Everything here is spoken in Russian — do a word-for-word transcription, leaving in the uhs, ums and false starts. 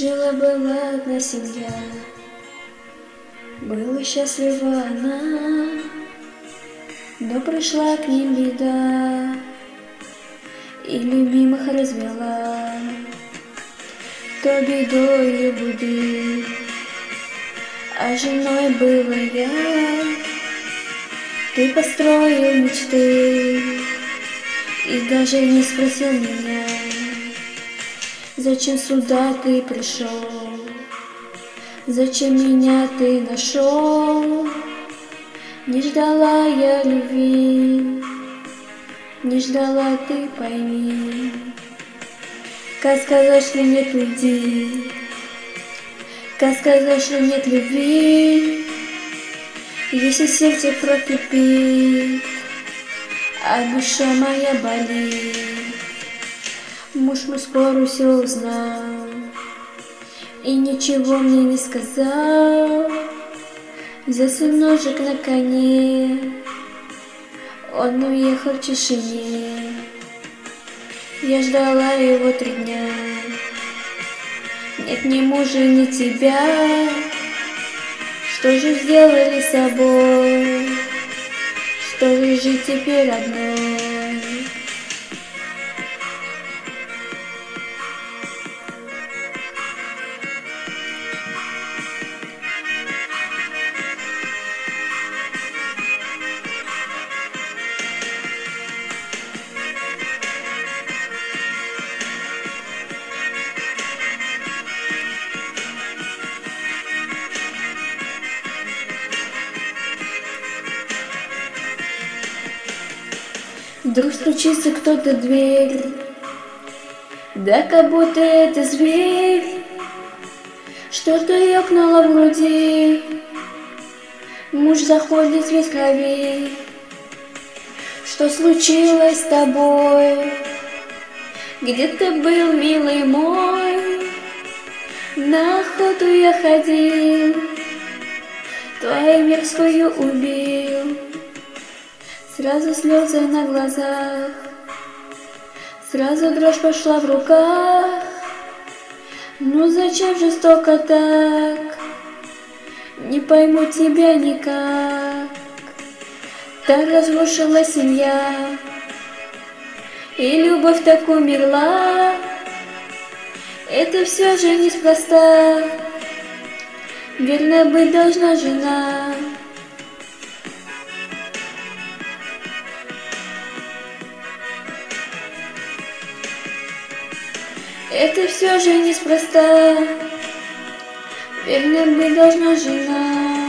Жила-была одна семья, была счастлива она, но пришла к ним беда и любимых развела. То бедой ее будил, а женой была я. Ты построил мечты и даже не спросил меня, зачем сюда ты пришел, зачем меня ты нашел. Не ждала я любви, не ждала, ты пойми. Как сказать, что нет любви, как сказать, что нет любви, если сердце прокипит, а душа моя болит. Муж мой скоро все узнал и ничего мне не сказал. Взялся ножик на коне, он уехал в тишине. Я ждала его три дня, нет ни мужа, ни тебя. Что же сделали с собой, что же жить теперь одной? Вдруг стучится кто-то в дверь, да как будто это зверь. Что-то ёкнуло в груди, муж заходит весь в крови. Что случилось с тобой? Где ты был, милый мой? На охоту я ходил, твою мирскую убил. Сразу слезы на глазах, сразу дрожь пошла в руках. Ну зачем жестоко так? Не пойму тебя никак. Так разрушилась семья, и любовь так умерла. Это все же неспроста, верно быть должна жена. Это все же неспроста, верно быть должна жена.